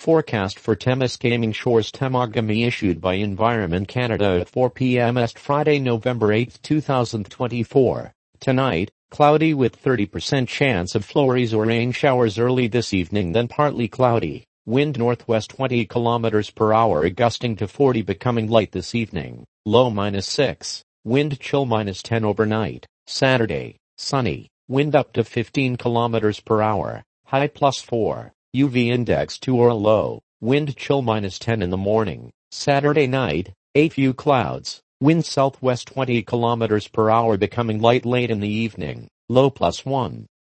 Forecast for Temiskaming Shores Temagami issued by Environment Canada at 4 p.m. Est Friday, November 8, 2024. Tonight, cloudy with 30% chance of flurries or rain showers early this evening, then partly cloudy. Wind northwest 20 km per hour gusting to 40, becoming light this evening. Low -6. Wind chill -10 overnight. Saturday, sunny. Wind up to 15 km per hour. High +4. UV index 2 or low. Wind chill -10 in the morning. Saturday night, a few clouds. Wind southwest 20 km per hour, becoming light late in the evening. Low +1.